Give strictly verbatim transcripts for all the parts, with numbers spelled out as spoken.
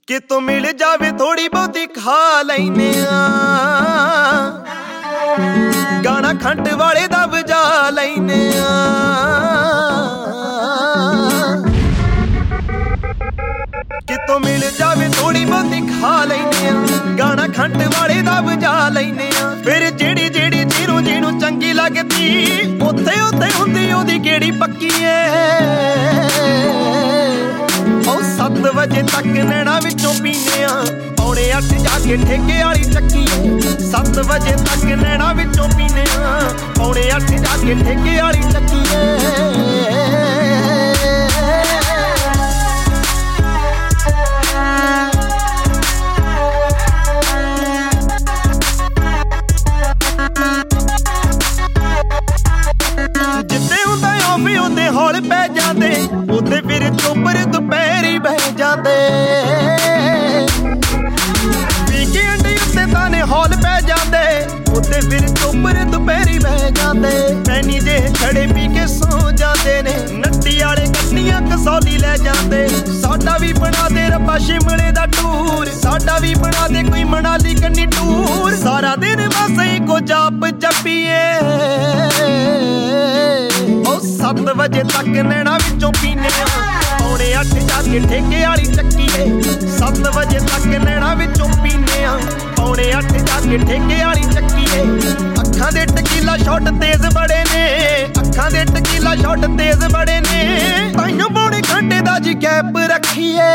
ਕਿਤੋਂ ਮਿਲ ਜਾਵੇ ਥੋੜੀ ਬਹੁਤੀ ਖਾ ਲੈਨੇ ਆ, ਗਾਣਾ ਖੰਡ ਵਾਲੇ ਦਾ ਵਜਾ ਲੈਨੇ ਆ। ਕਿਤੋਂ ਮਿਲ ਜਾਵੇ ਥੋੜੀ ਬਹੁਤੀ ਖਾ ਲੈਨੇ ਆ, ਗਾਣਾ ਖੰਡ ਵਾਲੇ ਦਾ ਵਜਾ ਲੈਨੇ ਆ। ਫਿਰ ਜਿਹੜੀ ਜਿਹੜੀ ਜਿਹਨੂੰ ਜਿਹਨੂੰ ਚੰਗੀ ਲੱਗਦੀ, ਉੱਥੇ ਉੱਥੇ ਹੁੰਦੀ ਉਹਦੀ ਕਿਹੜੀ ਪੱਕੀ ਏ। ਉਹ ਸੱਤ ਵਜੇ ਤੱਕ ਨੈਣਾ ਵਿੱਚੋਂ ਪੀਨੇ ਆ, ਪੌਣੇ ਅੱਠ ਜਾ ਕੇ ਠੇਕੇ ਵਾਲੀ ਚੱਕੀ ਏ। ਸੱਤ ਵਜੇ ਤੱਕ ਨੈਣਾ ਵਿੱਚੋਂ ਪੀਨੇ ਆ, ਪੌਣੇ ਅੱਠ ਜਾ ਕੇ ਠੇਕੇ ਵਾਲੀ ਚੱਕੀ ਏ। ਉਹਦੇ ਹੌਲ ਪੈ ਜਾਂਦੇ, ਉਹਦੇ ਫਿਰ ਚੋਬਰ ਦੁਪਹਿਰੀ ਬਹਿ ਜਾਂਦੇ। ਵੀਕਐਂਡ ਉੱਤੇ ਤਾਂ ਨੇ ਹੌਲ ਪੈ ਜਾਂਦੇ, ਉਹਦੇ ਫਿਰ ਚੋਬਰ ਦੁਪਹਿਰੀ ਬਹਿ ਜਾਂਦੇ। ਪੈਨੀ ਜੇ ਛੜੇ ਪੀ ਕੇ ਸੌ ਜਾਂਦੇ ਨੇ, ਨੱਟੀ ਵਾਲੇ ਗੱਡੀਆਂ ਕਸੌਲੀ ਲੈ ਜਾਂਦੇ। ਸਾਡਾ ਵੀ ਬਣਾ ਦੇ ਰੱਬਾ ਸ਼ਿਮਲੇ ਦਾ ਟੂਰ, ਸਾਡਾ ਵੀ ਬਣਾ ਦੇ ਕੋਈ ਮਨਾਲੀ ਕੰਨੀ ਟੂਰ। ਸਾਰਾ ਦਿਨ ਬਸ ਇੱਕੋ ਜਾਪ ਜਪੀਏ। ਸੱਤ ਵਜੇ ਤੱਕ ਨੈਣਾ ਵਿੱਚੋਂ ਪੀਨੇ ਆ, ਪੌਣੇ ਅੱਠ ਜਾ ਕੇ ਠੇਕੇ ਵਾਲੀ ਚੱਕੀ ਏ। ਸੱਤ ਵਜੇ ਤੱਕ ਨੈਣਾ ਵਿੱਚੋਂ ਪੀਨੇ ਆ, ਪੌਣੇ ਅੱਠ ਜਾ ਕੇ ਠੇਕੇ ਵਾਲੀ ਚੱਕੀ ਏ। ਅੱਖਾਂ ਦੇ ਟਕੀਲਾ ਸ਼ਾਟ ਤੇਜ਼ ਬੜੇ ਨੇ, ਅੱਖਾਂ ਦੇ ਟਕੀਲਾ ਸ਼ਾਟ ਤੇਜ਼ ਬੜੇ ਨੇ। ਤਾਈਓ ਪੌਣੇ ਘੰਟੇ ਦਾ ਜੀ ਗੈਪ ਰੱਖੀਏ।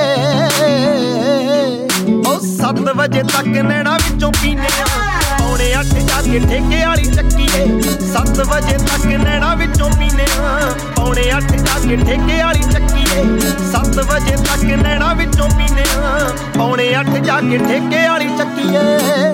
ਉਹ ਸੱਤ ਵਜੇ ਤੱਕ ਨੈਣਾ ਵਿੱਚੋਂ ਪੀਨੇ ਆ, ਪੌਣੇ ਅੱਠ ਜਾ ਕੇ ਠੇਕੇ ਵਾਲੀ ਚੱਕੀ ਏ। ਸੱਤ ਵਜੇ ਤੱਕ ਨੈਣਾ ਵਿੱਚੋਂ ਪੀਨੇ ਆ, ਪੌਣੇ ਅੱਠ ਜਾ ਕੇ ਠੇਕੇ ਵਾਲੀ ਚੱਕੀ ਏ। ਸੱਤ ਵਜੇ ਤੱਕ ਨੈਣਾ ਵਿੱਚੋਂ ਪੀਨੇ ਆ, ਪੌਣੇ ਅੱਠ ਜਾ ਕੇ ਠੇਕੇ ਵਾਲੀ ਚੱਕੀ ਏ।